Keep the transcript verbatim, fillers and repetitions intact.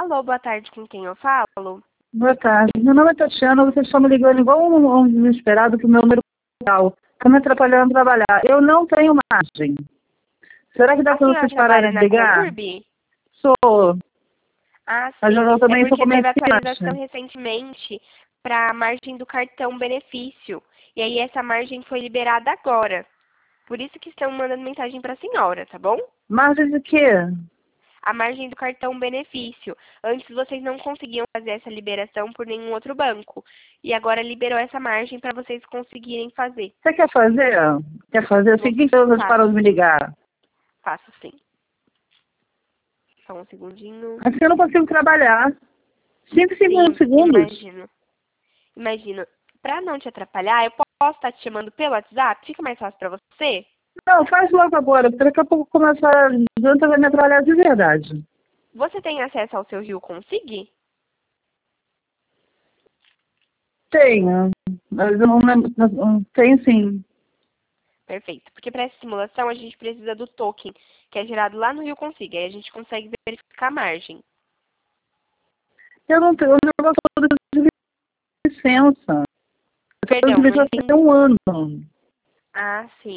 Alô, boa tarde, com quem eu falo? Boa tarde. Meu nome é Tatiana, vocês estão me ligando igual um, um desesperado pro meu número local. Estão me atrapalhando a trabalhar. Eu não tenho margem. Será que dá A para senhora vocês pararem trabalha de na ligar? Comurb? Sou. Ah, Mas sim. eu É também sou porque teve comerciante. atualização recentemente para a margem do cartão benefício. E aí essa margem foi liberada agora. Por isso que estão mandando mensagem para a senhora, tá bom? Margem de quê? A margem do cartão benefício. Antes vocês não conseguiam fazer essa liberação por nenhum outro banco. E agora liberou essa margem para vocês conseguirem fazer. Você quer fazer? Quer fazer? O Vou- seguinte, vocês Faço param de me sim. ligar. Faço sim. Só um segundinho. Assim eu não consigo trabalhar. Cinco, cinco Sim, segundos. imagino. Imagino. Pra não te atrapalhar, eu posso estar te chamando pelo WhatsApp? Fica mais fácil pra você? Não, faz logo agora, porque daqui a pouco começa a janta vai me atrapalhar de verdade. Você tem acesso ao seu Rio Consig? Tenho. Mas eu não lembro. não- Tenho sim. Perfeito. Porque para essa simulação a gente precisa do token, que é gerado lá no Rio Consig. Aí a gente consegue verificar a margem. Eu não tenho. Eu não gosto de licença. Eu estou Perdão, de não licença entendi. há um ano. Ah, sim.